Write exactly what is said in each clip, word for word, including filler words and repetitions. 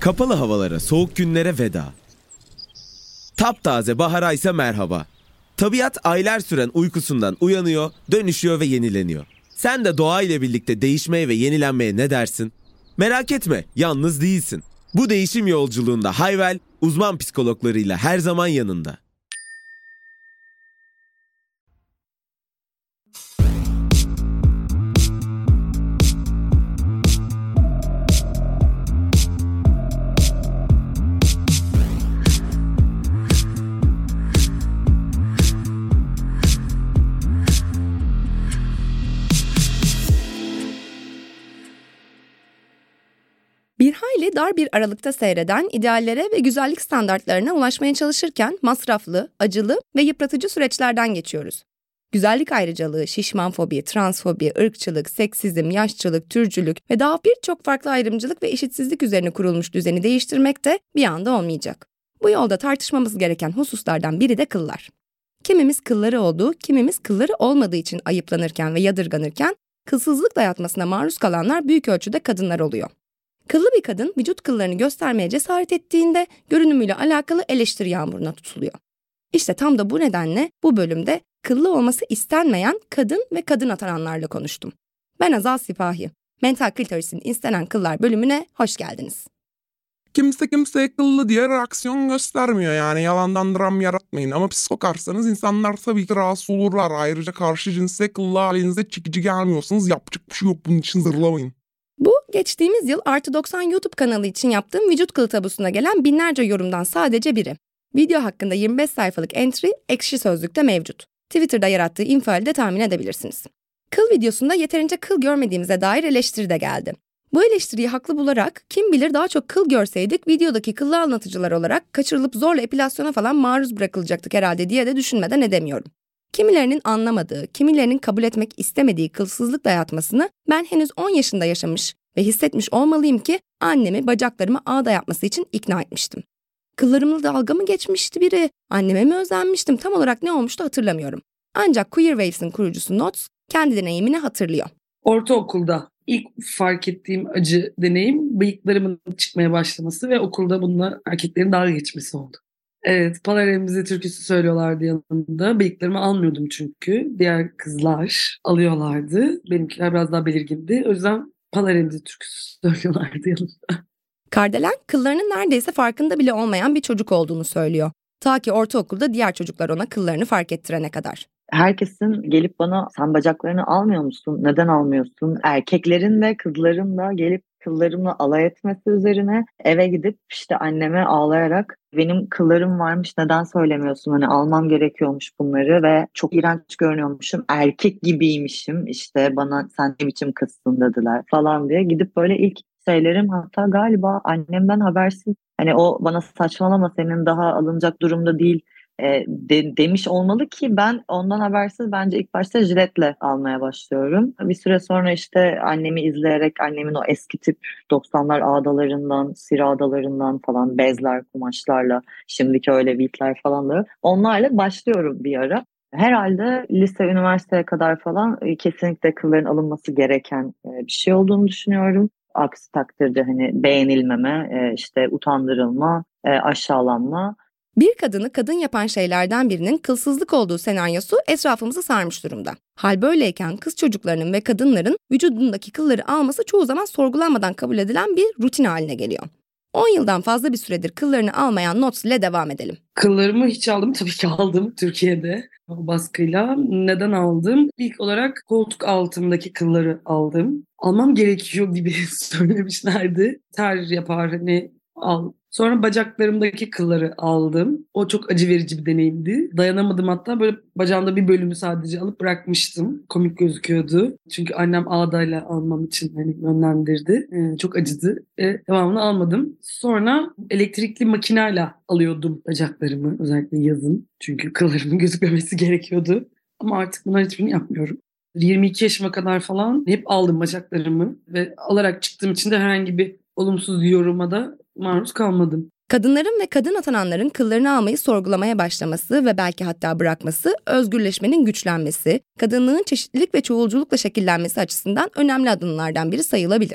Kapalı havalara, soğuk günlere veda. Taptaze bahara ise merhaba. Tabiat aylar süren uykusundan uyanıyor, dönüşüyor ve yenileniyor. Sen de doğa ile birlikte değişmeye ve yenilenmeye ne dersin? Merak etme, yalnız değilsin. Bu değişim yolculuğunda Hayvel, uzman psikologlarıyla her zaman yanında. Bir hayli dar bir aralıkta seyreden, ideallere ve güzellik standartlarına ulaşmaya çalışırken masraflı, acılı ve yıpratıcı süreçlerden geçiyoruz. Güzellik ayrıcalığı, şişmanfobi, transfobi, ırkçılık, seksizm, yaşçılık, türcülük ve daha birçok farklı ayrımcılık ve eşitsizlik üzerine kurulmuş düzeni değiştirmek de bir anda olmayacak. Bu yolda tartışmamız gereken hususlardan biri de kıllar. Kimimiz kılları olduğu, kimimiz kılları olmadığı için ayıplanırken ve yadırganırken, kılsızlık dayatmasına maruz kalanlar büyük ölçüde kadınlar oluyor. Kıllı bir kadın vücut kıllarını göstermeye cesaret ettiğinde görünümüyle alakalı eleştiri yağmuruna tutuluyor. İşte tam da bu nedenle bu bölümde kıllı olması istenmeyen kadın ve kadın atananlarla konuştum. Ben Azal Sipahi. Mental Klitoris'in istenen kıllar bölümüne hoş geldiniz. Kimse kimseye kıllı diye reaksiyon göstermiyor, yani yalandan dram yaratmayın. Ama pis sokarsanız insanlar tabii ki rahatsız olurlar. Ayrıca karşı cinse kıllı halinize çekici gelmiyorsanız yapacak bir şey yok, bunun için zırlamayın. Bu, geçtiğimiz yıl Artı doksan YouTube kanalı için yaptığım vücut kılı tabusuna gelen binlerce yorumdan sadece biri. Video hakkında yirmi beş sayfalık entry Ekşi Sözlük'te mevcut. Twitter'da yarattığı infiali de tahmin edebilirsiniz. Kıl videosunda yeterince kıl görmediğimize dair eleştiri de geldi. Bu eleştiriyi haklı bularak kim bilir daha çok kıl görseydik videodaki kıllı anlatıcılar olarak kaçırılıp zorla epilasyona falan maruz bırakılacaktık herhalde diye de düşünmeden edemiyorum. Kimilerinin anlamadığı, kimilerinin kabul etmek istemediği kılsızlık dayatmasını ben henüz on yaşında yaşamış ve hissetmiş olmalıyım ki annemi bacaklarımı ağda yapması için ikna etmiştim. Kıllarımla dalga mı geçmişti biri, anneme mi özenmiştim, tam olarak ne olmuştu hatırlamıyorum. Ancak Queer Waves'in kurucusu Notes kendi deneyimini hatırlıyor. Ortaokulda ilk fark ettiğim acı deneyim bıyıklarımın çıkmaya başlaması ve okulda bununla erkeklerin dalga geçmesi oldu. Evet, Palaremize türküsü söylüyorlardı yanımda. Bıyıklarımı almıyordum çünkü. Diğer kızlar alıyorlardı. Benimkiler biraz daha belirgindi. O yüzden Palaremize türküsü söylüyorlardı yanımda. Kardelen, kıllarının neredeyse farkında bile olmayan bir çocuk olduğunu söylüyor. Ta ki ortaokulda diğer çocuklar ona kıllarını fark ettirene kadar. Herkesin gelip bana sen bacaklarını almıyor musun? Neden almıyorsun? Erkeklerin de kızların da gelip kıllarımla alay etmesi üzerine eve gidip işte anneme ağlayarak benim kıllarım varmış neden söylemiyorsun? Hani almam gerekiyormuş bunları ve çok iğrenç görünüyormuşum. Erkek gibiymişim işte bana sen ne biçim kızsın dediler falan diye gidip böyle ilk şeylerim hatta galiba annemden habersiz hani o bana saçmalama senin daha alınacak durumda değil E, de, demiş olmalı ki ben ondan habersiz bence ilk başta jiletle almaya başlıyorum. Bir süre sonra işte annemi izleyerek annemin o eski tip doksanlar ağdalarından, sir ağdalarından falan bezler, kumaşlarla şimdiki öyle beatler falan da onlarla başlıyorum bir ara. Herhalde lise, üniversiteye kadar falan e, kesinlikle kılların alınması gereken e, bir şey olduğunu düşünüyorum. Aksi takdirde hani beğenilmeme, e, işte utandırılma, e, aşağılanma. Bir kadını kadın yapan şeylerden birinin kılsızlık olduğu senaryosu etrafımızı sarmış durumda. Hal böyleyken kız çocuklarının ve kadınların vücudundaki kılları alması çoğu zaman sorgulanmadan kabul edilen bir rutin haline geliyor. on yıldan fazla bir süredir kıllarını almayan Notes ile devam edelim. Kıllarımı hiç aldım, tabii ki aldım Türkiye'de o baskıyla. Neden aldım? İlk olarak koltuk altımdaki kılları aldım. Almam gerekiyor gibi söylemişlerdi. Ter yapar hani al. Sonra bacaklarımdaki kılları aldım. O çok acı verici bir deneyimdi. Dayanamadım, hatta böyle bacağımda bir bölümü sadece alıp bırakmıştım. Komik gözüküyordu. Çünkü annem ağdayla almam için hani yönlendirdi. Ee, çok acıdı. E, devamını almadım. Sonra elektrikli makineyle alıyordum bacaklarımı, özellikle yazın. Çünkü kıllarımın gözükmemesi gerekiyordu. Ama artık bunların hiçbirini yapmıyorum. yirmi iki yaşıma kadar falan hep aldım bacaklarımı ve alarak çıktığım için de herhangi bir olumsuz yoruma da maruz kalmadım. Kadınların ve kadın atananların kıllarını almayı sorgulamaya başlaması ve belki hatta bırakması, özgürleşmenin güçlenmesi, kadınlığın çeşitlilik ve çoğulculukla şekillenmesi açısından önemli adımlardan biri sayılabilir.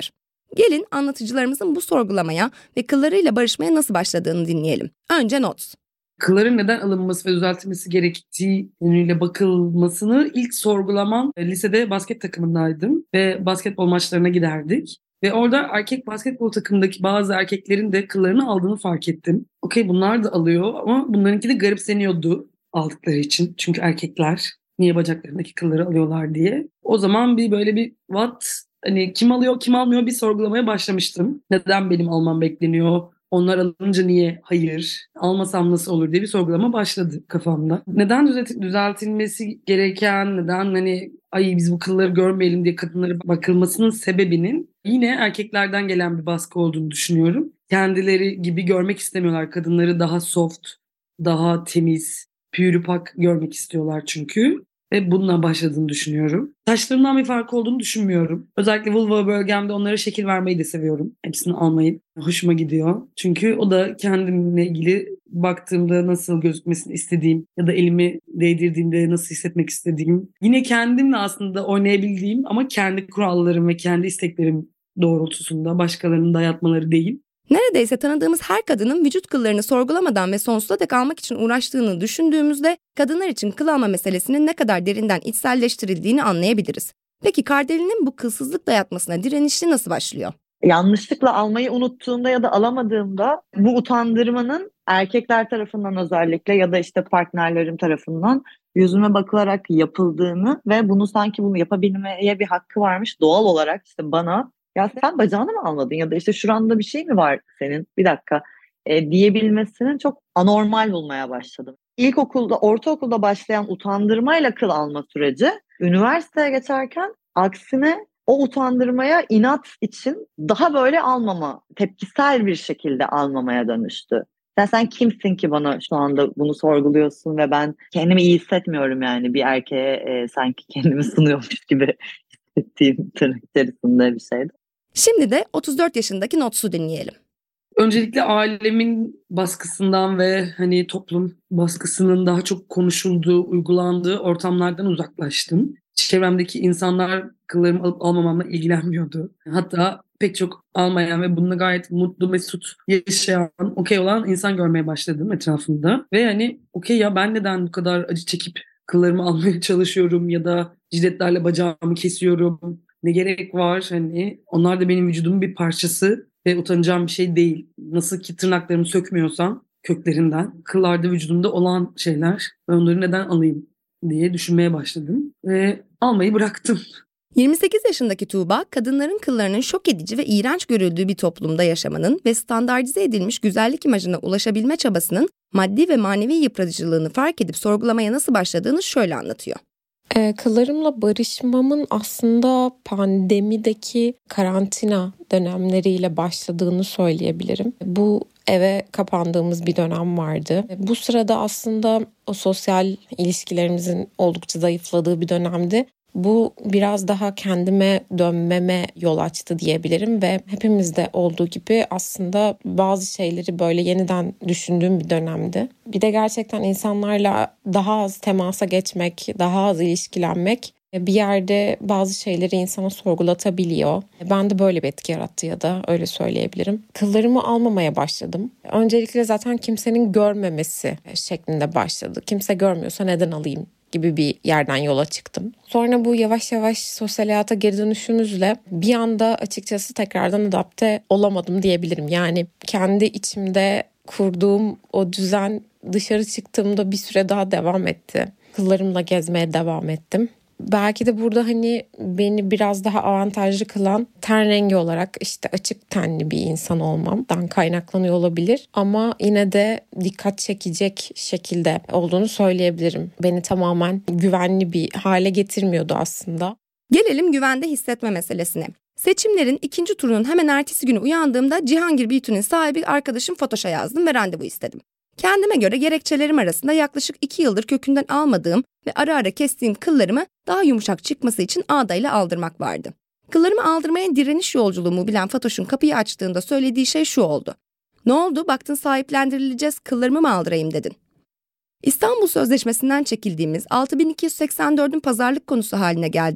Gelin anlatıcılarımızın bu sorgulamaya ve kıllarıyla barışmaya nasıl başladığını dinleyelim. Önce not. Kılların neden alınması ve düzeltilmesi gerektiği yönüyle bakılmasını ilk sorgulamam lisede basket takımındaydım ve basketbol maçlarına giderdik. Ve orada erkek basketbol takımındaki bazı erkeklerin de kıllarını aldığını fark ettim. Okey, bunlar da alıyor ama bunlarınki de garipseniyordu aldıkları için. Çünkü erkekler niye bacaklarındaki kılları alıyorlar diye. O zaman bir böyle bir what, hani kim alıyor kim almıyor bir sorgulamaya başlamıştım. Neden benim almam bekleniyor? Onlar alınca niye hayır? Almasam nasıl olur diye bir sorgulama başladı kafamda. Neden düzelt- düzeltilmesi gereken, neden hani ay biz bu kılları görmeyelim diye kadınlara bakılmasının sebebinin yine erkeklerden gelen bir baskı olduğunu düşünüyorum. Kendileri gibi görmek istemiyorlar. Kadınları daha soft, daha temiz, pürüpak görmek istiyorlar çünkü. Ve bununla başladığını düşünüyorum. Saçlarımdan bir fark olduğunu düşünmüyorum. Özellikle vulva bölgemde onlara şekil vermeyi de seviyorum. Hepsini almayı hoşuma gidiyor. Çünkü o da kendimle ilgili baktığımda nasıl gözükmesini istediğim ya da elimi değdirdiğimde nasıl hissetmek istediğim. Yine kendimle aslında oynayabildiğim ama kendi kurallarım ve kendi isteklerim doğrultusunda, başkalarının dayatmaları değil. Neredeyse tanıdığımız her kadının vücut kıllarını sorgulamadan ve sonsuza dek almak için uğraştığını düşündüğümüzde kadınlar için kıl alma meselesinin ne kadar derinden içselleştirildiğini anlayabiliriz. Peki Kardeli'nin bu kılsızlık dayatmasına direnişi nasıl başlıyor? Yanlışlıkla almayı unuttuğumda ya da alamadığımda bu utandırmanın erkekler tarafından özellikle ya da işte partnerlerim tarafından yüzüme bakılarak yapıldığını ve bunu sanki bunu yapabilmeye bir hakkı varmış doğal olarak işte bana ya sen bacağını mı almadın ya da işte şuranda bir şey mi var senin bir dakika e, diyebilmesinin çok anormal bulmaya başladım. İlkokulda, ortaokulda başlayan utandırmayla kıl alma süreci üniversiteye geçerken aksine o utandırmaya inat için daha böyle almama, tepkisel bir şekilde almamaya dönüştü. Sen, sen kimsin ki bana şu anda bunu sorguluyorsun ve ben kendimi iyi hissetmiyorum yani bir erkeğe e, sanki kendimi sunuyormuş gibi hissettiğim tırnak içerisinde bir şeydi. Şimdi de otuz dört yaşındaki Nots'u dinleyelim. Öncelikle ailemin baskısından ve hani toplum baskısının daha çok konuşulduğu, uygulandığı ortamlardan uzaklaştım. Çevremdeki insanlar kıllarımı alıp almamamla ilgilenmiyordu. Hatta pek çok almayan ve bununla gayet mutlu, mesut yaşayan, okey olan insan görmeye başladım etrafımda. Ve hani okey ya ben neden bu kadar acı çekip kıllarımı almaya çalışıyorum ya da jiletlerle bacağımı kesiyorum. Ne gerek var? Hani onlar da benim vücudumun bir parçası ve utanacağım bir şey değil. Nasıl ki tırnaklarımı sökmüyorsam köklerinden, kıllar da vücudumda olan şeyler. Ben onları neden alayım diye düşünmeye başladım ve almayı bıraktım. yirmi sekiz yaşındaki Tuğba, kadınların kıllarının şok edici ve iğrenç görüldüğü bir toplumda yaşamanın ve standartize edilmiş güzellik imajına ulaşabilme çabasının maddi ve manevi yıpratıcılığını fark edip sorgulamaya nasıl başladığını şöyle anlatıyor. E, kıllarımla barışmamın aslında pandemideki karantina dönemleriyle başladığını söyleyebilirim. Bu eve kapandığımız bir dönem vardı. Bu sırada aslında o sosyal ilişkilerimizin oldukça zayıfladığı bir dönemdi. Bu biraz daha kendime dönmeme yol açtı diyebilirim ve hepimizde olduğu gibi aslında bazı şeyleri böyle yeniden düşündüğüm bir dönemdi. Bir de gerçekten insanlarla daha az temasa geçmek, daha az ilişkilenmek bir yerde bazı şeyleri insana sorgulatabiliyor. Ben de böyle bir etki yarattı ya da öyle söyleyebilirim. Kıllarımı almamaya başladım. Öncelikle zaten kimsenin görmemesi şeklinde başladı. Kimse görmüyorsa neden alayım gibi bir yerden yola çıktım. Sonra bu yavaş yavaş sosyal hayata geri dönüşümüzle bir anda açıkçası tekrardan adapte olamadım diyebilirim. Yani kendi içimde kurduğum o düzen dışarı çıktığımda bir süre daha devam etti. Kıllarımla gezmeye devam ettim. Belki de burada hani beni biraz daha avantajlı kılan ten rengi olarak işte açık tenli bir insan olmamdan kaynaklanıyor olabilir. Ama yine de dikkat çekecek şekilde olduğunu söyleyebilirim. Beni tamamen güvenli bir hale getirmiyordu aslında. Gelelim güvende hissetme meselesine. Seçimlerin ikinci turunun hemen ertesi günü uyandığımda Cihangir Beauty'nin sahibi arkadaşım Fatoş'a yazdım ve randevu istedim. Kendime göre gerekçelerim arasında yaklaşık iki yıldır kökünden almadığım ve ara ara kestiğim kıllarımı daha yumuşak çıkması için ağdayla aldırmak vardı. Kıllarımı aldırmaya direniş yolculuğumu bilen Fatoş'un kapıyı açtığında söylediği şey şu oldu. Ne oldu? Baktın sahiplendirileceğiz, kıllarımı mı aldırayım dedin. İstanbul Sözleşmesi'nden çekildiğimiz altı bin iki yüz seksen dördün pazarlık konusu haline geldiği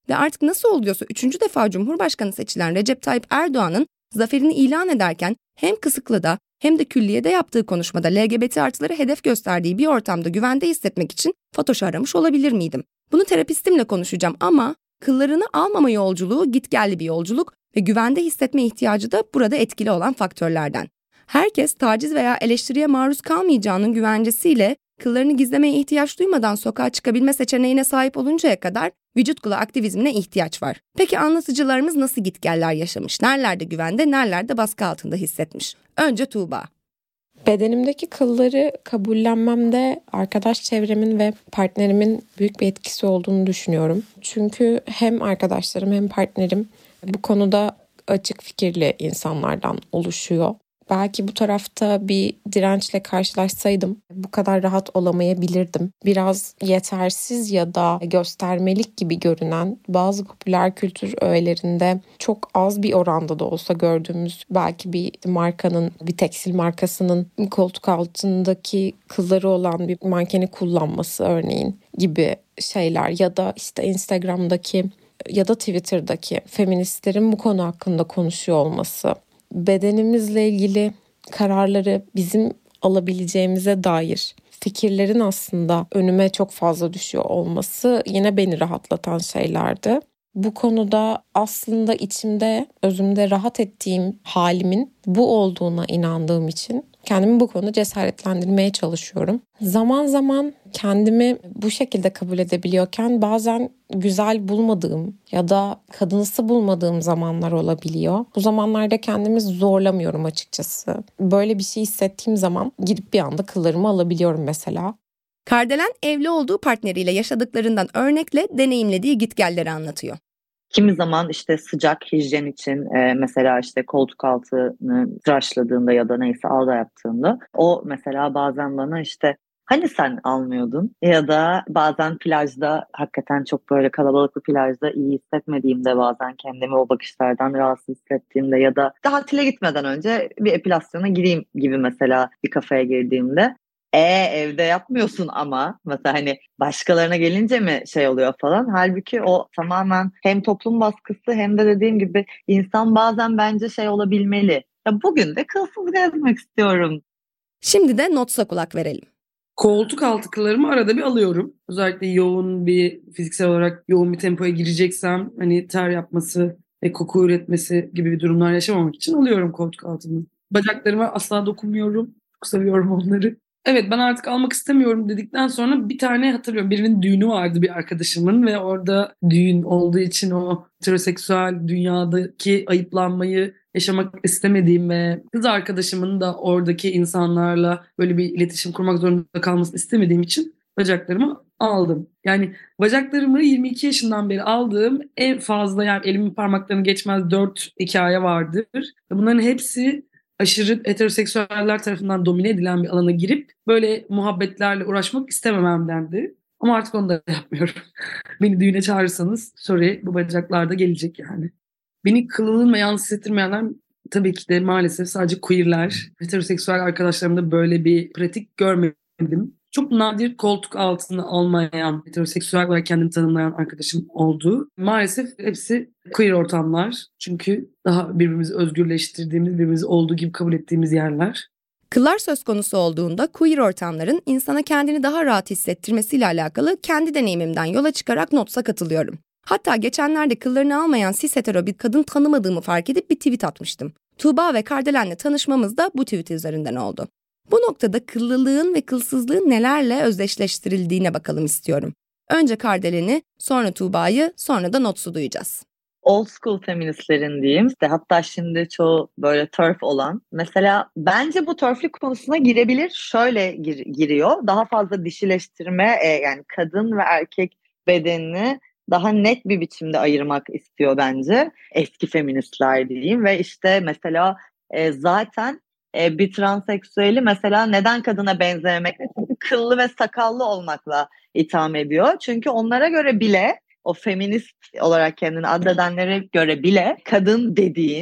Ve artık nasıl oluyorsa üçüncü defa Cumhurbaşkanı seçilen Recep Tayyip Erdoğan'ın zaferini ilan ederken hem Kısıklı'da hem de Külliye'de yaptığı konuşmada L G B T artıları hedef gösterdiği bir ortamda güvende hissetmek için Fatoş'u aramış olabilir miydim? Bunu terapistimle konuşacağım ama kıllarını almama yolculuğu gitgelli bir yolculuk ve güvende hissetme ihtiyacı da burada etkili olan faktörlerden. Herkes taciz veya eleştiriye maruz kalmayacağının güvencesiyle kıllarını gizlemeye ihtiyaç duymadan sokağa çıkabilme seçeneğine sahip oluncaya kadar vücut kılı aktivizmine ihtiyaç var. Peki anlatıcılarımız nasıl gitgeller yaşamış? Nerelerde güvende, nerelerde baskı altında hissetmiş? Önce Tuğba. Bedenimdeki kılları kabullenmemde arkadaş çevremin ve partnerimin büyük bir etkisi olduğunu düşünüyorum. Çünkü hem arkadaşlarım hem partnerim bu konuda açık fikirli insanlardan oluşuyor. Belki bu tarafta bir dirençle karşılaşsaydım bu kadar rahat olamayabilirdim. Biraz yetersiz ya da göstermelik gibi görünen bazı popüler kültür öğelerinde çok az bir oranda da olsa gördüğümüz belki bir markanın, bir tekstil markasının koltuk altındaki kılları olan bir mankeni kullanması örneğin gibi şeyler ya da işte Instagram'daki ya da Twitter'daki feministlerin bu konu hakkında konuşuyor olması. Bedenimizle ilgili kararları bizim alabileceğimize dair fikirlerin aslında önüme çok fazla düşüyor olması yine beni rahatlatan şeylerdi. Bu konuda aslında içimde, özümde rahat ettiğim halimin bu olduğuna inandığım için kendimi bu konuda cesaretlendirmeye çalışıyorum. Zaman zaman kendimi bu şekilde kabul edebiliyorken bazen güzel bulmadığım ya da kadınsı bulmadığım zamanlar olabiliyor. Bu zamanlarda kendimi zorlamıyorum açıkçası. Böyle bir şey hissettiğim zaman gidip bir anda kıllarımı alabiliyorum mesela. Kardelen evli olduğu partneriyle yaşadıklarından örnekle deneyimlediği gitgelleri anlatıyor. Kimi zaman işte sıcak hijyen için e, mesela işte koltuk altını tıraşladığında ya da neyse ağda yaptığında o mesela bazen bana işte hani sen almıyordun ya da bazen plajda hakikaten çok böyle kalabalık bir plajda iyi hissetmediğimde bazen kendimi o bakışlardan rahatsız hissettiğimde ya da tatile gitmeden önce bir epilasyona gireyim gibi mesela bir kafeye girdiğimde E evde yapmıyorsun ama mesela hani başkalarına gelince mi şey oluyor falan. Halbuki o tamamen hem toplum baskısı hem de dediğim gibi insan bazen bence şey olabilmeli. Ya bugün de kılsız gezmek istiyorum. Şimdi de Nots'a kulak verelim. Koltuk altı kıllarımı arada bir alıyorum. Özellikle yoğun bir fiziksel olarak yoğun bir tempoya gireceksem hani ter yapması ve koku üretmesi gibi bir durumlar yaşamamak için alıyorum koltuk altımı. Bacaklarıma asla dokunmuyorum. Çok seviyorum onları. Evet, ben artık almak istemiyorum dedikten sonra bir tane hatırlıyorum. Birinin düğünü vardı bir arkadaşımın ve orada düğün olduğu için o heteroseksüel dünyadaki ayıplanmayı yaşamak istemediğim ve kız arkadaşımın da oradaki insanlarla böyle bir iletişim kurmak zorunda kalmasını istemediğim için bacaklarımı aldım. Yani bacaklarımı yirmi iki yaşından beri aldığım en fazla yani elimin parmaklarını geçmez dört hikaye vardır. Bunların hepsi aşırı heteroseksüeller tarafından domine edilen bir alana girip böyle muhabbetlerle uğraşmak istemememdendi. Ama artık onu da yapmıyorum. Beni düğüne çağırırsanız sorry bu bacaklarda gelecek yani. Beni kılının ve yalnız hissettirmeyenler tabii ki de maalesef sadece queerler. Heteroseksüel arkadaşlarımda böyle bir pratik görmedim. Çok nadir koltuk altına almayan, heteroseksüel olarak kendini tanımlayan arkadaşım oldu. Maalesef hepsi queer ortamlar. Çünkü daha birbirimizi özgürleştirdiğimiz, birbirimizi olduğu gibi kabul ettiğimiz yerler. Kıllar söz konusu olduğunda queer ortamların insana kendini daha rahat hissettirmesiyle alakalı kendi deneyimimden yola çıkarak Nots'a katılıyorum. Hatta geçenlerde kıllarını almayan cis hetero bir kadın tanımadığımı fark edip bir tweet atmıştım. Tuğba ve Kardelen'le tanışmamız da bu tweet üzerinden oldu. Bu noktada kıllılığın ve kılsızlığın nelerle özdeşleştirildiğine bakalım istiyorum. Önce Kardelen'i, sonra Tuğba'yı, sonra da Nots'u duyacağız. Old school feministlerin diyeyim. İşte hatta şimdi çoğu böyle turf olan. Mesela bence bu turflik konusuna girebilir. Şöyle gir, giriyor. Daha fazla dişileştirme e, yani kadın ve erkek bedenini daha net bir biçimde ayırmak istiyor bence. Eski feministler diyeyim ve işte mesela e, zaten e, bir transseksüeli mesela neden kadına benzememekle kıllı ve sakallı olmakla itham ediyor. Çünkü onlara göre bile o feminist olarak kendini addedenlere göre bile kadın dediğin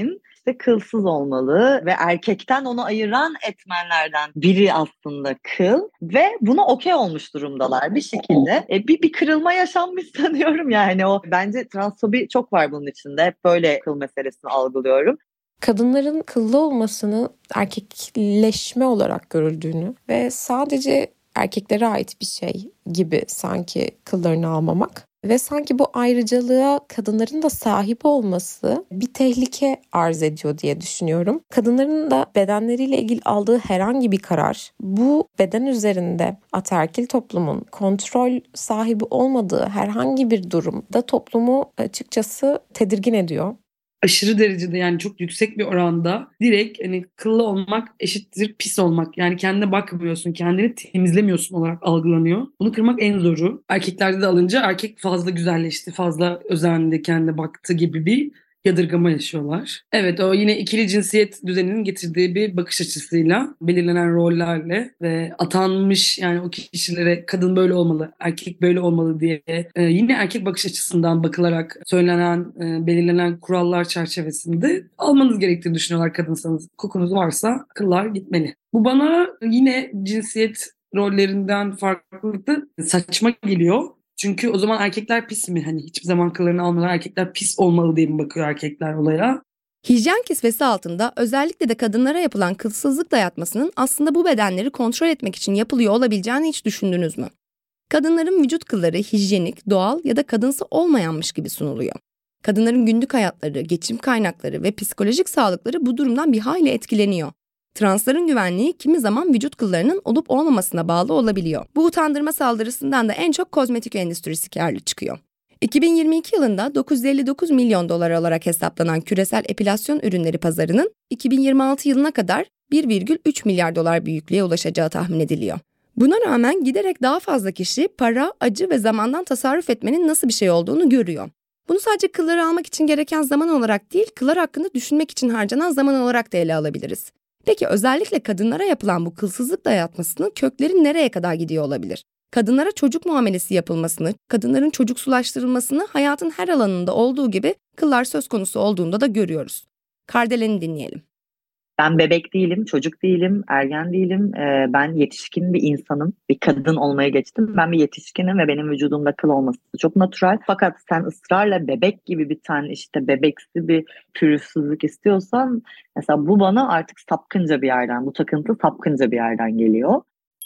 işte kılsız olmalı ve erkekten onu ayıran etmenlerden biri aslında kıl ve buna okey olmuş durumdalar bir şekilde. E, bir, bir kırılma yaşanmış sanıyorum yani o. Bence transfobi çok var bunun içinde. Hep böyle kıl meselesini algılıyorum. Kadınların kıllı olmasını erkekleşme olarak görüldüğünü ve sadece erkeklere ait bir şey gibi sanki kıllarını almamak ve sanki bu ayrıcalığa kadınların da sahip olması bir tehlike arz ediyor diye düşünüyorum. Kadınların da bedenleriyle ilgili aldığı herhangi bir karar bu beden üzerinde ataerkil toplumun kontrol sahibi olmadığı herhangi bir durumda toplumu açıkçası tedirgin ediyor. Aşırı derecede yani çok yüksek bir oranda direkt hani kıllı olmak eşittir pis olmak. Yani kendine bakmıyorsun, kendini temizlemiyorsun olarak algılanıyor. Bunu kırmak en zoru. Erkeklerde de alınca erkek fazla güzelleşti, fazla özendi, kendine baktı gibi bir yadırgama yaşıyorlar. Evet, o yine ikili cinsiyet düzeninin getirdiği bir bakış açısıyla, belirlenen rollerle ve atanmış yani o kişilere kadın böyle olmalı, erkek böyle olmalı diye e, yine erkek bakış açısından bakılarak söylenen, e, belirlenen kurallar çerçevesinde almanız gerektiğini düşünüyorlar kadınsanız. Kokunuz varsa kıllar gitmeli. Bu bana yine cinsiyet rollerinden farklılıkla saçma geliyor. Çünkü o zaman erkekler pis mi? Hani hiçbir zaman kıllarını almadan erkekler pis olmalı diye mi bakıyor erkekler olaya? Hijyen kisvesi altında özellikle de kadınlara yapılan kılsızlık dayatmasının aslında bu bedenleri kontrol etmek için yapılıyor olabileceğini hiç düşündünüz mü? Kadınların vücut kılları hijyenik, doğal ya da kadınsı olmayanmış gibi sunuluyor. Kadınların günlük hayatları, geçim kaynakları ve psikolojik sağlıkları bu durumdan bir hayli etkileniyor. Transların güvenliği kimi zaman vücut kıllarının olup olmamasına bağlı olabiliyor. Bu utandırma saldırısından da en çok kozmetik endüstrisi kârlı çıkıyor. iki bin yirmi iki yılında dokuz yüz elli dokuz milyon dolar olarak hesaplanan küresel epilasyon ürünleri pazarının iki bin yirmi altı yılına kadar bir virgül üç milyar dolar büyüklüğe ulaşacağı tahmin ediliyor. Buna rağmen giderek daha fazla kişi para, acı ve zamandan tasarruf etmenin nasıl bir şey olduğunu görüyor. Bunu sadece kılları almak için gereken zaman olarak değil, kıllar hakkında düşünmek için harcanan zaman olarak da ele alabiliriz. Peki özellikle kadınlara yapılan bu kılsızlık dayatmasının kökleri nereye kadar gidiyor olabilir? Kadınlara çocuk muamelesi yapılmasını, kadınların çocuksulaştırılmasını hayatın her alanında olduğu gibi kıllar söz konusu olduğunda da görüyoruz. Kardelen'i dinleyelim. Ben bebek değilim, çocuk değilim, ergen değilim. Ee, ben yetişkin bir insanım. Bir kadın olmaya geçtim. Ben bir yetişkinim ve benim vücudumda kıl olması çok natural. Fakat sen ısrarla bebek gibi bir tane işte bebeksi bir pürüzsüzlük istiyorsan mesela bu bana artık sapkınca bir yerden, bu takıntı sapkınca bir yerden geliyor.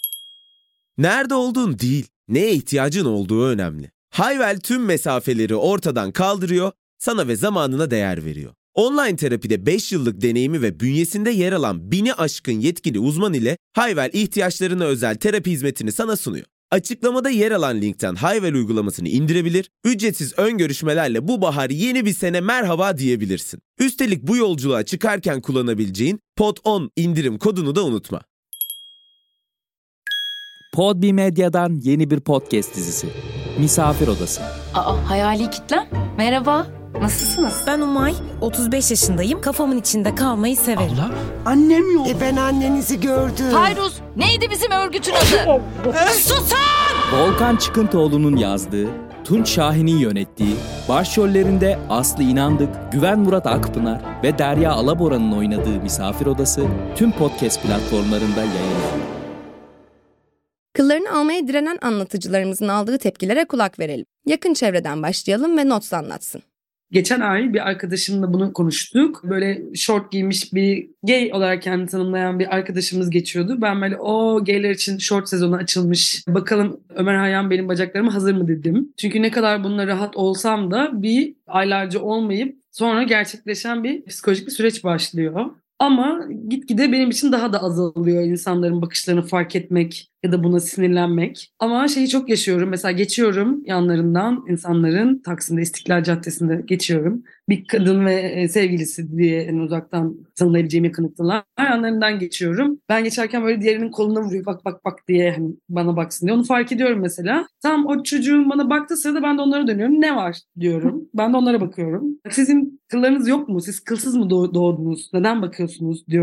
Nerede olduğun değil, neye ihtiyacın olduğu önemli. Hayvel tüm mesafeleri ortadan kaldırıyor, sana ve zamanına değer veriyor. Online terapide beş yıllık deneyimi ve bünyesinde yer alan bini aşkın yetkili uzman ile Hayvel ihtiyaçlarına özel terapi hizmetini sana sunuyor. Açıklamada yer alan linkten Hayvel uygulamasını indirebilir, ücretsiz ön görüşmelerle bu bahar yeni bir sene merhaba diyebilirsin. Üstelik bu yolculuğa çıkarken kullanabileceğin Pod on indirim kodunu da unutma. Podbi Medya'dan yeni bir podcast dizisi. Misafir Odası. Aa, hayali kitlem. Merhaba. Nasılsınız? Ben Umay, otuz beş yaşındayım. Kafamın içinde kalmayı severim. Abla, annem yok. E ben annenizi gördüm. Fayruz, neydi bizim örgütün adı? Susun! Volkan Çıkıntıoğlu'nun yazdığı, Tunç Şahin'in yönettiği, başrollerinde Aslı İnandık, Güven Murat Akpınar ve Derya Alabora'nın oynadığı Misafir Odası tüm podcast platformlarında yayınlanıyor. Kıllarını almaya direnen anlatıcılarımızın aldığı tepkilere kulak verelim. Yakın çevreden başlayalım ve Nots anlatsın. Geçen ay bir arkadaşımla bunu konuştuk. Böyle şort giymiş bir gay olarak kendini tanımlayan bir arkadaşımız geçiyordu. Ben böyle o gayler için şort sezonu açılmış. Bakalım Ömer Hayyam benim bacaklarıma hazır mı dedim. Çünkü ne kadar bununla rahat olsam da bir aylarca olmayıp sonra gerçekleşen bir psikolojik bir süreç başlıyor. Ama gitgide benim için daha da azalıyor insanların bakışlarını fark etmek ya da buna sinirlenmek. Ama şeyi çok yaşıyorum. Mesela geçiyorum yanlarından insanların Taksim'de İstiklal Caddesi'nde geçiyorum. Bir kadın ve sevgilisi diye en uzaktan tanınabileceğim yakınlıktalar. Yanlarından geçiyorum. Ben geçerken böyle diğerinin koluna vuruyor. Bak bak bak diye hani bana baksın diye. Onu fark ediyorum mesela. Tam o çocuğun bana baktığı sırada ben de onlara dönüyorum. Ne var diyorum. Ben de onlara bakıyorum. Sizin kıllarınız yok mu? Siz kılsız mı doğdunuz? Neden bakıyorsunuz diyorum.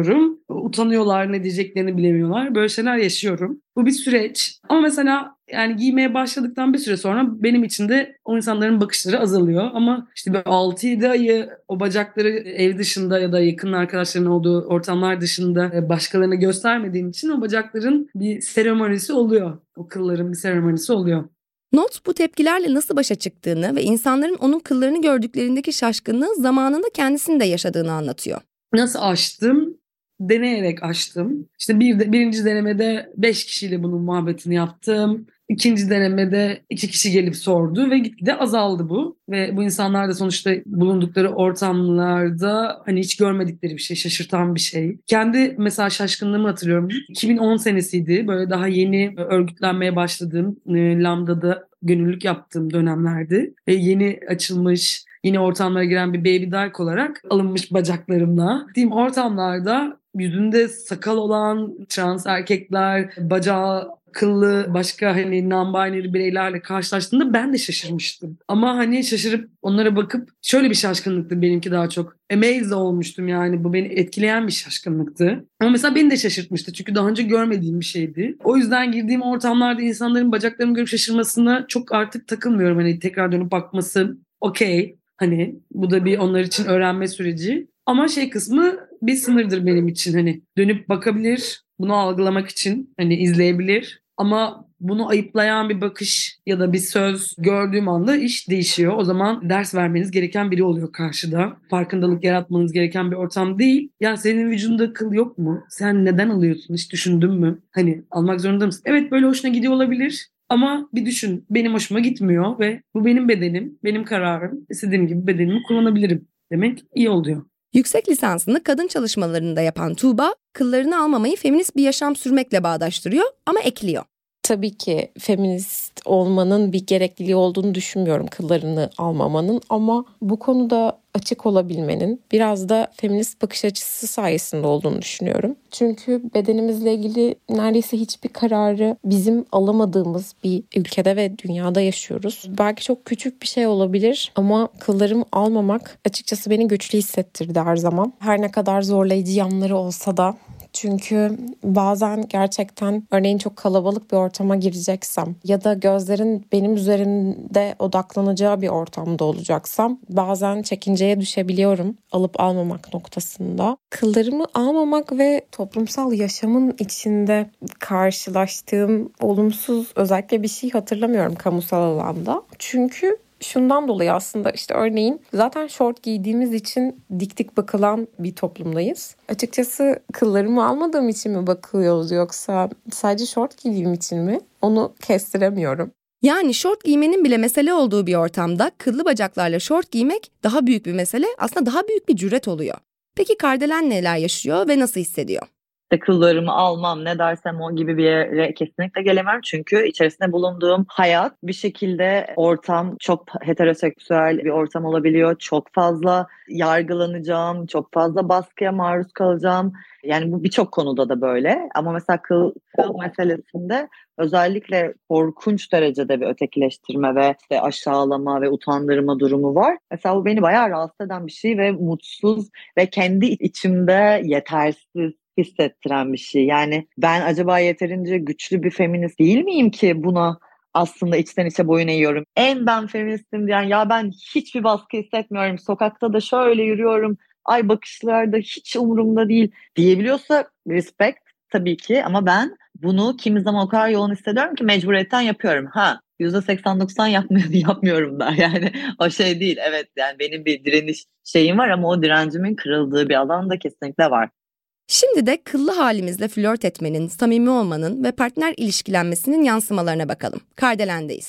utanıyorlar, ne diyeceklerini bilemiyorlar. Böyle şeyler yaşıyorum. Bu bir süreç. Ama mesela yani giymeye başladıktan bir süre sonra benim için de o insanların bakışları azalıyor. Ama işte böyle altı yedi ayı o bacakları ev dışında ya da yakın arkadaşların olduğu ortamlar dışında başkalarına göstermediğim için o bacakların bir seremonisi oluyor. O kılların bir seremonisi oluyor. Not bu tepkilerle nasıl başa çıktığını ve insanların onun kıllarını gördüklerindeki şaşkınlığı zamanında kendisinin de yaşadığını anlatıyor. Nasıl aştım? Deneyerek aştım. İşte bir de, birinci denemede beş kişiyle bunun muhabbetini yaptım. İkinci denemede iki kişi gelip sordu ve gitgide azaldı bu. Ve bu insanlar da sonuçta bulundukları ortamlarda hani hiç görmedikleri bir şey, şaşırtan bir şey. Kendi mesela şaşkınlığımı hatırlıyorum. iki bin on senesiydi. Böyle daha yeni örgütlenmeye başladığım, Lambda'da gönüllülük yaptığım dönemlerdi. Ve yeni açılmış, yeni ortamlara giren bir baby dyke olarak alınmış bacaklarımla. Gittiğim ortamlarda yüzünde sakal olan trans erkekler, bacağı kıllı başka hani non-binary bireylerle karşılaştığımda ben de şaşırmıştım. Ama hani şaşırıp onlara bakıp şöyle bir şaşkınlıktı benimki daha çok. Amazed olmuştum yani, bu beni etkileyen bir şaşkınlıktı. Ama mesela beni de şaşırtmıştı çünkü daha önce görmediğim bir şeydi. O yüzden girdiğim ortamlarda insanların bacaklarımı görüp şaşırmasına çok artık takılmıyorum. Hani tekrar dönüp bakması okey. Hani bu da bir onlar için öğrenme süreci. Ama şey kısmı bir sınırdır benim için. Hani dönüp bakabilir, bunu algılamak için hani izleyebilir. Ama bunu ayıplayan bir bakış ya da bir söz gördüğüm anda iş değişiyor. O zaman ders vermeniz gereken biri oluyor karşıda. Farkındalık yaratmanız gereken bir ortam değil. Ya senin vücudunda kıl yok mu? Sen neden alıyorsun? Hiç düşündün mü? Hani almak zorunda mısın? Evet, böyle hoşuna gidiyor olabilir. Ama bir düşün, benim hoşuma gitmiyor ve bu benim bedenim, benim kararım. İstediğim gibi bedenimi kullanabilirim demek iyi oluyor. Yüksek lisansını kadın çalışmalarında yapan Tuğba, kıllarını almamayı feminist bir yaşam sürmekle bağdaştırıyor ama ekliyor. Tabii ki feminist olmanın bir gerekliliği olduğunu düşünmüyorum kıllarını almamanın, ama bu konuda açık olabilmenin biraz da feminist bakış açısı sayesinde olduğunu düşünüyorum. Çünkü bedenimizle ilgili neredeyse hiçbir kararı bizim alamadığımız bir ülkede ve dünyada yaşıyoruz. Belki çok küçük bir şey olabilir ama kıllarımı almamak açıkçası beni güçlü hissettirdi her zaman. Her ne kadar zorlayıcı yanları olsa da. Çünkü bazen gerçekten örneğin çok kalabalık bir ortama gireceksem ya da gözlerin benim üzerimde odaklanacağı bir ortamda olacaksam bazen çekinceye düşebiliyorum alıp almamak noktasında. Kıllarımı almamak ve toplumsal yaşamın içinde karşılaştığım olumsuz özellikle bir şey hatırlamıyorum kamusal alanda. Çünkü şundan dolayı aslında işte örneğin zaten şort giydiğimiz için dik dik bakılan bir toplumdayız. Açıkçası kıllarımı almadığım için mi bakılıyoruz yoksa sadece şort giydiğim için mi? Onu kestiremiyorum. Yani şort giymenin bile mesele olduğu bir ortamda kıllı bacaklarla şort giymek daha büyük bir mesele, aslında daha büyük bir cüret oluyor. Peki Kardelen neler yaşıyor ve nasıl hissediyor? İşte kıllarımı almam, ne dersem o gibi bir yere kesinlikle gelemem. Çünkü içerisinde bulunduğum hayat bir şekilde ortam çok heteroseksüel bir ortam olabiliyor. Çok fazla yargılanacağım, çok fazla baskıya maruz kalacağım. Yani bu birçok konuda da böyle. Ama mesela kıl, kıl meselesinde özellikle korkunç derecede bir ötekileştirme ve işte aşağılama ve utandırma durumu var. Mesela bu beni bayağı rahatsız eden bir şey ve mutsuz ve kendi içimde yetersiz hissettiren bir şey. Yani ben acaba yeterince güçlü bir feminist değil miyim ki buna aslında içten içe boyun eğiyorum. En ben feministim diyen, ya ben hiçbir baskı hissetmiyorum, sokakta da şöyle yürüyorum, ay bakışlar da hiç umurumda değil diyebiliyorsa respect tabii ki, ama ben bunu kimi zaman o kadar yoğun hissediyorum ki mecburiyetten yapıyorum. Ha, yüzde seksen doksan yapmıyorum, yapmıyorum da yani o şey değil. Evet, yani benim bir direniş şeyim var ama o direncimin kırıldığı bir alan da kesinlikle var. Şimdi de kıllı halimizle flört etmenin, samimi olmanın ve partner ilişkilenmesinin yansımalarına bakalım. Kardelen'deyiz.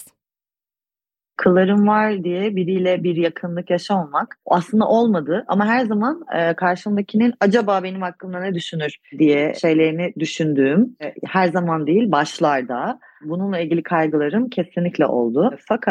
Kıllarım var diye biriyle bir yakınlık yaşamamak aslında olmadı ama her zaman e, karşımdakinin acaba benim hakkımda ne düşünür diye şeylerini düşündüğüm, e, her zaman değil başlarda bununla ilgili kaygılarım kesinlikle oldu. Fakat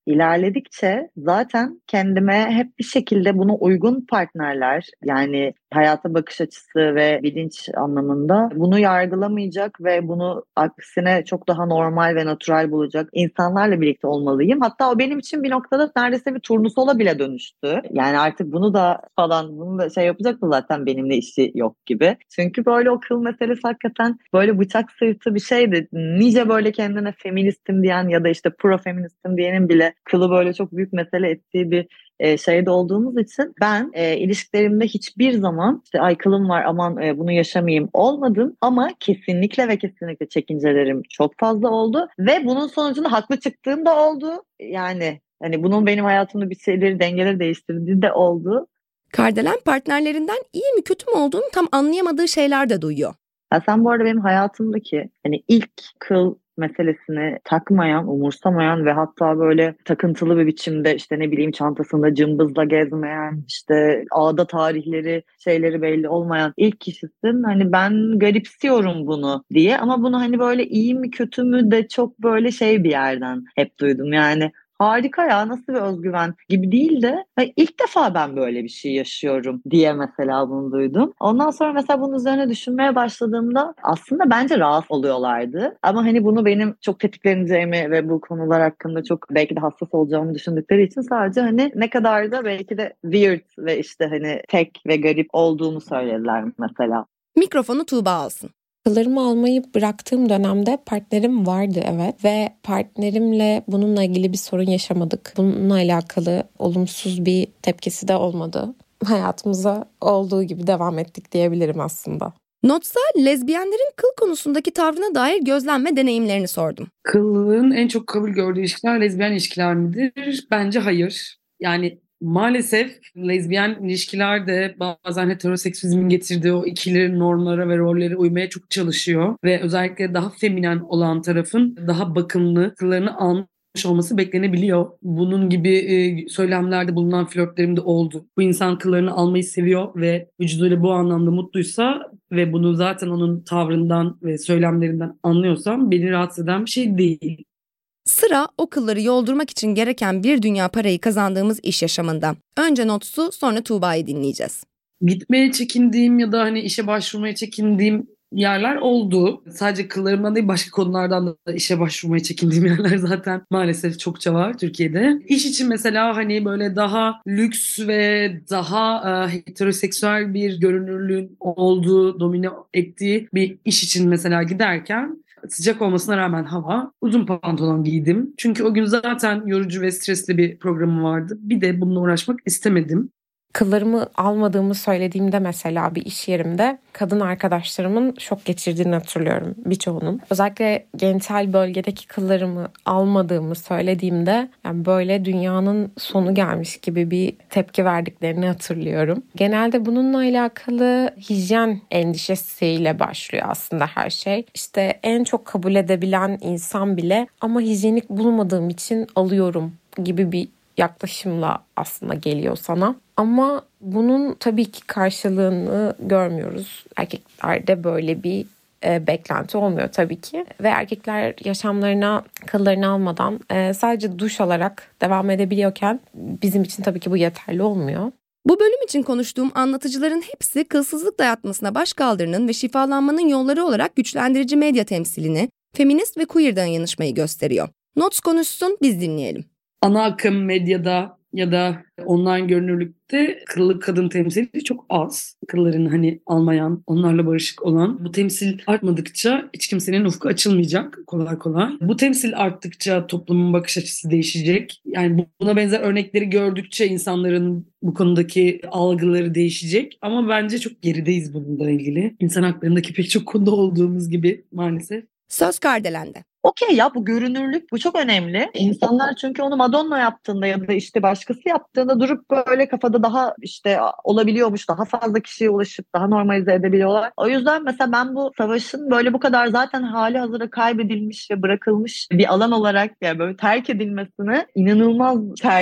ilerledikçe zaten kendime hep bir şekilde buna uygun partnerler, yani hayata bakış açısı ve bilinç anlamında bunu yargılamayacak ve bunu aksine çok daha normal ve natural bulacak insanlarla birlikte olmalıyım. Hatta o benim için bir noktada neredeyse bir turnusola bile dönüştü. Yani artık bunu da falan bunu da şey yapacaktı zaten, benimle işi yok gibi. Çünkü böyle o kıl meselesi hakikaten böyle bıçak sırtı bir şeydi. Nice böyle kendine feministim diyen ya da işte pro feministim diyenin bile kılı böyle çok büyük mesele ettiği bir e, şeyde olduğumuz için ben e, ilişkilerimde hiçbir zaman işte ay kılım var aman e, bunu yaşamayayım olmadım, ama kesinlikle ve kesinlikle çekincelerim çok fazla oldu ve bunun sonucunda haklı çıktığım da oldu. Yani hani bunun benim hayatımda bir şeyleri, dengeleri değiştirdiği de oldu. Kardelen partnerlerinden iyi mi kötü mü olduğunu tam anlayamadığı şeyler de duyuyor. Ya sen bu arada benim hayatımdaki hani ilk kıl meselesini takmayan, umursamayan ve hatta böyle takıntılı bir biçimde işte ne bileyim çantasında cımbızla gezmeyen, işte ağda tarihleri, şeyleri belli olmayan ilk kişisin. Hani ben garipsiyorum bunu diye, ama bunu hani böyle iyi mi kötü mü de çok böyle şey bir yerden hep duydum. Yani harika ya, nasıl bir özgüven gibi değil de hani ilk defa ben böyle bir şey yaşıyorum diye mesela bunu duydum. Ondan sonra mesela bunun üzerine düşünmeye başladığımda aslında bence rahatsız oluyorlardı. Ama hani bunu benim çok tetikleneceğimi ve bu konular hakkında çok belki de hassas olacağımı düşündükleri için sadece hani ne kadar da belki de weird ve işte hani tek ve garip olduğumu söylediler mesela. Mikrofonu Tuğba alsın. Kıllarımı almayı bıraktığım dönemde partnerim vardı, evet, ve partnerimle bununla ilgili bir sorun yaşamadık. Bununla alakalı olumsuz bir tepkisi de olmadı. Hayatımıza olduğu gibi devam ettik diyebilirim aslında. Notsa lezbiyenlerin kıl konusundaki tavrına dair gözlem ve deneyimlerini sordum. Kılın en çok kabul gördüğü ilişkiler lezbiyen ilişkiler midir? Bence hayır. Yani maalesef lezbiyen ilişkiler de bazen heteroseksüizmin getirdiği o ikili normlara ve rollere uymaya çok çalışıyor. Ve özellikle daha feminen olan tarafın daha bakımlı, kıllarını almış olması beklenebiliyor. Bunun gibi e, söylemlerde bulunan flörtlerim de oldu. Bu insan kıllarını almayı seviyor ve vücuduyla bu anlamda mutluysa ve bunu zaten onun tavrından ve söylemlerinden anlıyorsam beni rahatsız eden bir şey değil. Sıra o kılları yoldurmak için gereken bir dünya parayı kazandığımız iş yaşamında. Önce Nots'u sonra Tuğba'yı dinleyeceğiz. Gitmeye çekindiğim ya da hani işe başvurmaya çekindiğim yerler oldu. Sadece kıllarımdan değil, başka konulardan da işe başvurmaya çekindiğim yerler zaten maalesef çokça var Türkiye'de. İş için mesela hani böyle daha lüks ve daha e, heteroseksüel bir görünürlüğün olduğu, domine ettiği bir iş için mesela giderken sıcak olmasına rağmen hava uzun pantolon giydim. Çünkü o gün zaten yorucu ve stresli bir programım vardı. Bir de bununla uğraşmak istemedim. Kıllarımı almadığımı söylediğimde mesela bir iş yerimde kadın arkadaşlarımın şok geçirdiğini hatırlıyorum, birçoğunun. Özellikle genital bölgedeki kıllarımı almadığımı söylediğimde yani böyle dünyanın sonu gelmiş gibi bir tepki verdiklerini hatırlıyorum. Genelde bununla alakalı hijyen endişesiyle başlıyor aslında her şey. İşte en çok kabul edebilen insan bile ama hijyenik bulmadığım için alıyorum gibi bir yaklaşımla aslında geliyor sana. Ama bunun tabii ki karşılığını görmüyoruz. Erkeklerde böyle bir e, beklenti olmuyor tabii ki. Ve erkekler yaşamlarına kıllarını almadan e, sadece duş alarak devam edebiliyorken bizim için tabii ki bu yeterli olmuyor. Bu bölüm için konuştuğum anlatıcıların hepsi kılsızlık dayatmasına başkaldırının ve şifalanmanın yolları olarak güçlendirici medya temsilini, feminist ve queer dayanışmayı gösteriyor. Nots konuşsun, biz dinleyelim. Ana akım medyada ya da online görünürlükte kıllı kadın temsili çok az. Kıllarını hani almayan, onlarla barışık olan. Bu temsil artmadıkça hiç kimsenin ufku açılmayacak kolay kolay. Bu temsil arttıkça toplumun bakış açısı değişecek. Yani buna benzer örnekleri gördükçe insanların bu konudaki algıları değişecek. Ama bence çok gerideyiz bununla ilgili. İnsan haklarındaki pek çok konuda olduğumuz gibi maalesef. Söz Kardelen'de. Okey ya, bu görünürlük bu çok önemli. İnsanlar çünkü onu Madonna yaptığında ya da işte başkası yaptığında durup böyle kafada daha işte olabiliyormuş, daha fazla kişiye ulaşıp daha normalize edebiliyorlar. O yüzden mesela ben bu savaşın böyle bu kadar zaten hali hazırda kaybedilmiş ve bırakılmış bir alan olarak yani böyle terk edilmesine inanılmaz terliyorum.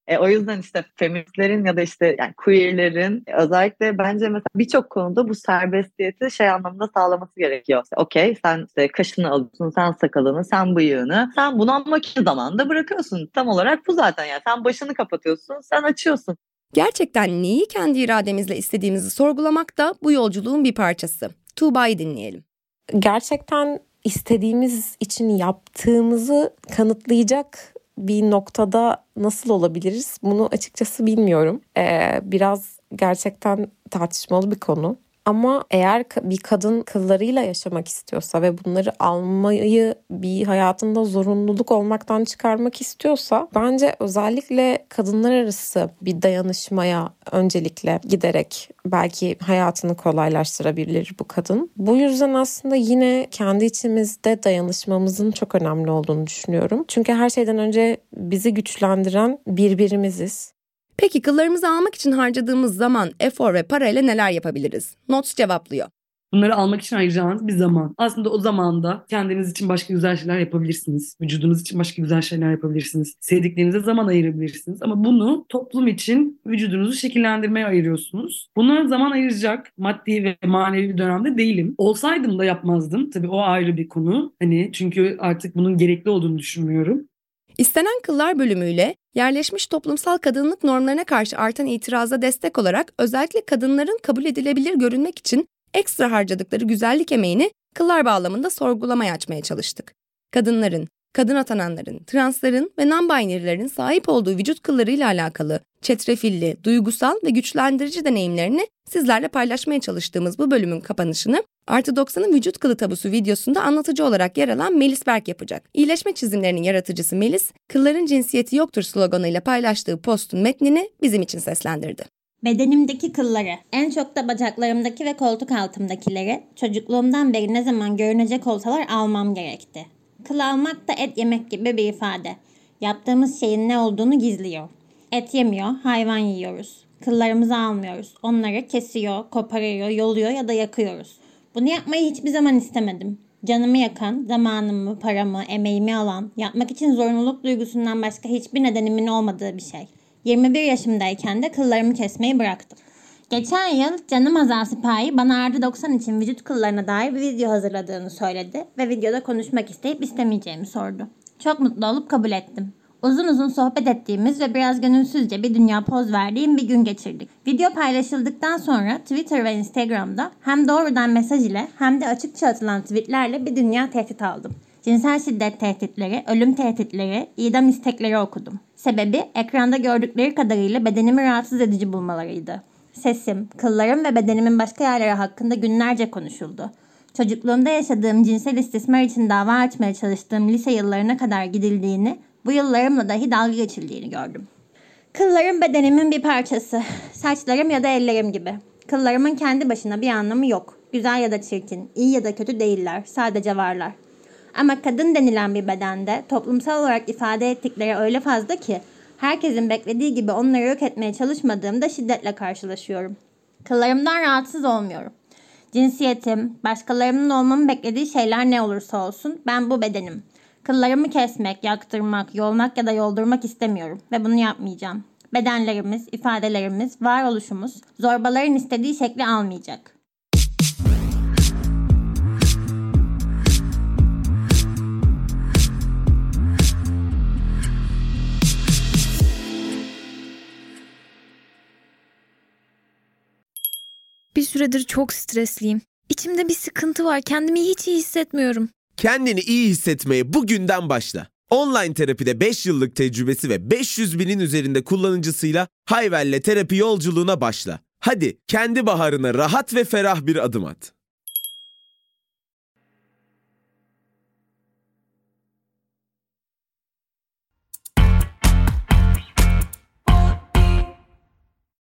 E, o yüzden işte feministlerin ya da işte yani queerlerin özellikle bence mesela birçok konuda bu serbestiyeti şey anlamda sağlaması gerekiyor. Okey, sen işte kaşını alıyorsun, sen sakalını, sen bıyığını, sen bunalmak için zamanda bırakıyorsun. Tam olarak bu zaten yani. Sen başını kapatıyorsun, sen açıyorsun. Gerçekten neyi kendi irademizle istediğimizi sorgulamak da bu yolculuğun bir parçası. Tuğba'yı dinleyelim. Gerçekten istediğimiz için yaptığımızı kanıtlayacak bir noktada nasıl olabiliriz? Bunu açıkçası bilmiyorum. Ee, biraz gerçekten tartışmalı bir konu. Ama eğer bir kadın kıllarıyla yaşamak istiyorsa ve bunları almayı bir hayatında zorunluluk olmaktan çıkarmak istiyorsa bence özellikle kadınlar arası bir dayanışmaya öncelikle giderek belki hayatını kolaylaştırabilir bu kadın. Bu yüzden aslında yine kendi içimizde dayanışmamızın çok önemli olduğunu düşünüyorum. Çünkü her şeyden önce bizi güçlendiren birbirimiziz. Peki kıllarımızı almak için harcadığımız zaman, efor ve parayla neler yapabiliriz? Notes cevaplıyor. Bunları almak için ayıracağınız bir zaman. Aslında o zamanda kendiniz için başka güzel şeyler yapabilirsiniz. Vücudunuz için başka güzel şeyler yapabilirsiniz. Sevdiklerinize zaman ayırabilirsiniz. Ama bunu toplum için vücudunuzu şekillendirmeye ayırıyorsunuz. Buna zaman ayıracak maddi ve manevi bir dönemde değilim. Olsaydım da yapmazdım. Tabii o ayrı bir konu. Hani çünkü artık bunun gerekli olduğunu düşünmüyorum. İstenen kıllar bölümüyle yerleşmiş toplumsal kadınlık normlarına karşı artan itiraza destek olarak özellikle kadınların kabul edilebilir görünmek için ekstra harcadıkları güzellik emeğini kıllar bağlamında sorgulamaya açmaya çalıştık. Kadınların, kadın atananların, transların ve non-binary'lerin sahip olduğu vücut kıllarıyla alakalı çetrefilli, duygusal ve güçlendirici deneyimlerini sizlerle paylaşmaya çalıştığımız bu bölümün kapanışını Artı doksanın vücut kılı tabusu videosunda anlatıcı olarak yer alan Melis Berk yapacak. İyileşme çizimlerinin yaratıcısı Melis, kılların cinsiyeti yoktur sloganıyla paylaştığı postun metnini bizim için seslendirdi. Bedenimdeki kılları, en çok da bacaklarımdaki ve koltuk altımdakileri çocukluğumdan beri ne zaman görünecek olsalar almam gerekti. Kıl almak da et yemek gibi bir ifade. Yaptığımız şeyin ne olduğunu gizliyor. Et yemiyor, hayvan yiyoruz. Kıllarımızı almıyoruz. Onları kesiyor, koparıyor, yoluyor ya da yakıyoruz. Bunu yapmayı hiçbir zaman istemedim. Canımı yakan, zamanımı, paramı, emeğimi alan, yapmak için zorunluluk duygusundan başka hiçbir nedenimin olmadığı bir şey. yirmi bir yaşımdayken de kıllarımı kesmeyi bıraktım. Geçen yıl Canım Azal Sipahi bana Artı doksan için vücut kıllarına dair bir video hazırladığını söyledi ve videoda konuşmak isteyip istemeyeceğimi sordu. Çok mutlu olup kabul ettim. Uzun uzun sohbet ettiğimiz ve biraz gönülsüzce bir dünya poz verdiğim bir gün geçirdik. Video paylaşıldıktan sonra Twitter ve Instagram'da hem doğrudan mesaj ile hem de açıkça atılan tweetlerle bir dünya tehdit aldım. Cinsel şiddet tehditleri, ölüm tehditleri, idam istekleri okudum. Sebebi ekranda gördükleri kadarıyla bedenimi rahatsız edici bulmalarıydı. Sesim, kıllarım ve bedenimin başka yerleri hakkında günlerce konuşuldu. Çocukluğumda yaşadığım cinsel istismar için dava açmaya çalıştığım lise yıllarına kadar gidildiğini, bu yıllarımla dahi dalga geçildiğini gördüm. Kıllarım bedenimin bir parçası. Saçlarım ya da ellerim gibi. Kıllarımın kendi başına bir anlamı yok. Güzel ya da çirkin, iyi ya da kötü değiller. Sadece varlar. Ama kadın denilen bir bedende toplumsal olarak ifade ettikleri öyle fazla ki herkesin beklediği gibi onları yok etmeye çalışmadığımda şiddetle karşılaşıyorum. Kıllarımdan rahatsız olmuyorum. Cinsiyetim, başkalarının olmamı beklediği şeyler ne olursa olsun ben bu bedenim. Kıllarımı kesmek, yaktırmak, yolmak ya da yoldurmak istemiyorum ve bunu yapmayacağım. Bedenlerimiz, ifadelerimiz, varoluşumuz zorbaların istediği şekli almayacak. Bir süredir çok stresliyim. İçimde bir sıkıntı var. Kendimi hiç iyi hissetmiyorum. Kendini iyi hissetmeye bugünden başla. Online terapide beş yıllık tecrübesi ve beş yüz binin üzerinde kullanıcısıyla Hayvel'le terapi yolculuğuna başla. Hadi kendi baharına rahat ve ferah bir adım at.